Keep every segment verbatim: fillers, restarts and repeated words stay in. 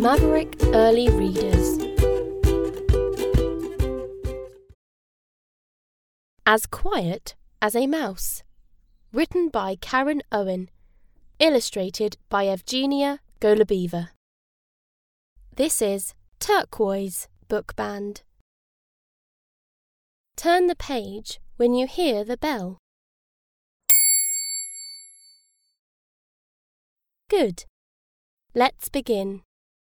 Maverick Early Readers. As Quiet as a Mouse. Written by Karen Owen. Illustrated by Evgenia Golubieva. This is Turquoise Book Band. Turn the page when you hear the bell. Good. Let's begin.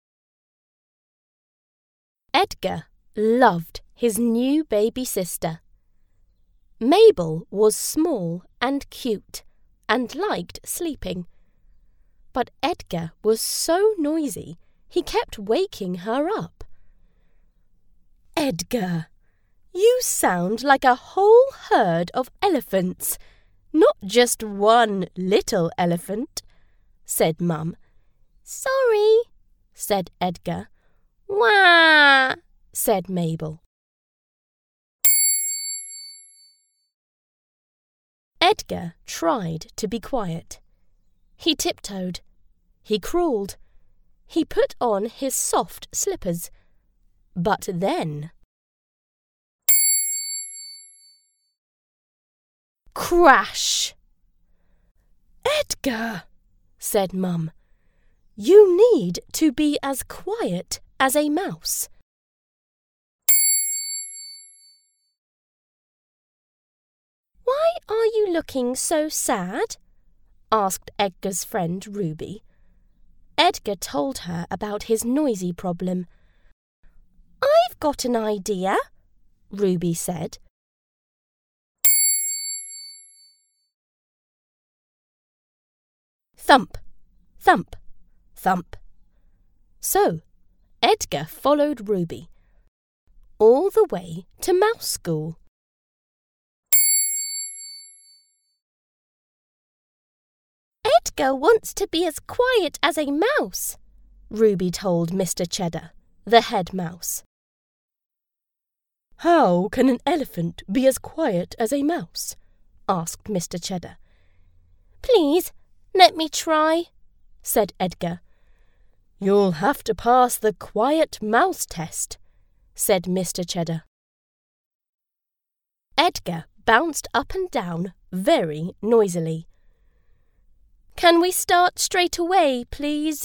Edgar loved his new baby sister. Mabel was small and cute and liked sleeping. But Edgar was so noisy he kept waking her up. "Edgar, you sound like a whole herd of elephants, not just one little elephant," said Mum. "Sorry," said Edgar. "Wah," said Mabel. Edgar tried to be quiet. He tiptoed. He crawled. He put on his soft slippers. But then... Crash! "Edgar," said Mum, "you need to be as quiet as a mouse." "Why are you looking so sad?" asked Edgar's friend Ruby. Edgar told her about his noisy problem. "I've got an idea," Ruby said. Thump, thump, thump. So, Edgar followed Ruby all the way to mouse school. "Edgar wants to be as quiet as a mouse," Ruby told Mister Cheddar, the head mouse. "How can an elephant be as quiet as a mouse?" asked Mister Cheddar. "Please, let me try," said Edgar. "You'll have to pass the quiet mouse test," said Mister Cheddar. Edgar bounced up and down very noisily. "Can we start straight away, please?"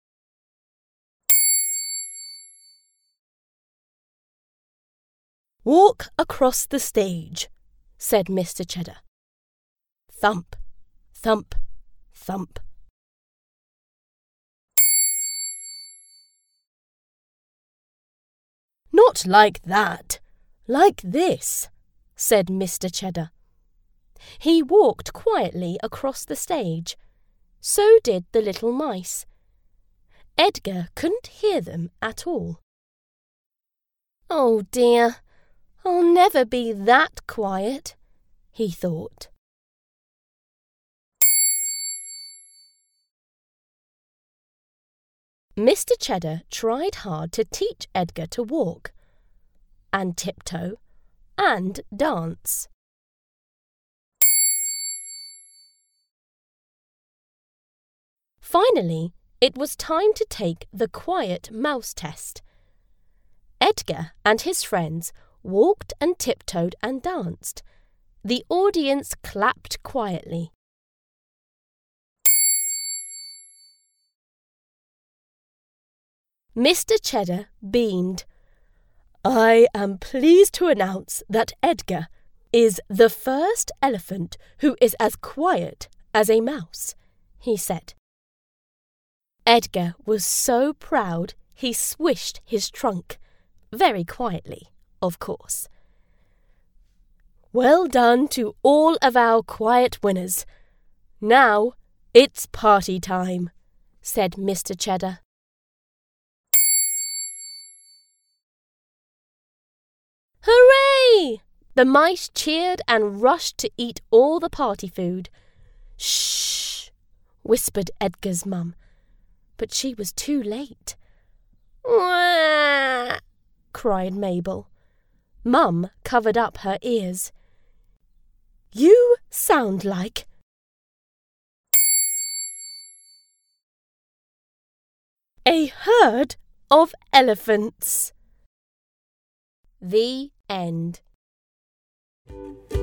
"Walk across the stage," said Mister Cheddar. Thump, thump, thump. "Not like that, like this," said Mister Cheddar. He walked quietly across the stage. So did the little mice. Edgar couldn't hear them at all. "Oh dear, I'll never be that quiet," he thought. Mister Cheddar tried hard to teach Edgar to walk, and tiptoe, and dance. Finally, it was time to take the quiet mouse test. Edgar and his friends walked and tiptoed and danced. The audience clapped quietly. Mister Cheddar beamed. "I am pleased to announce that Edgar is the first elephant who is as quiet as a mouse," he said. Edgar was so proud he swished his trunk, very quietly, of course. "Well done to all of our quiet winners. Now it's party time," said Mister Cheddar. "Hooray!" The mice cheered and rushed to eat all the party food. "Shh!" whispered Edgar's mum. But she was too late. "Wah!" cried Mabel. Mum covered up her ears. "You sound like..." a herd of elephants. The end.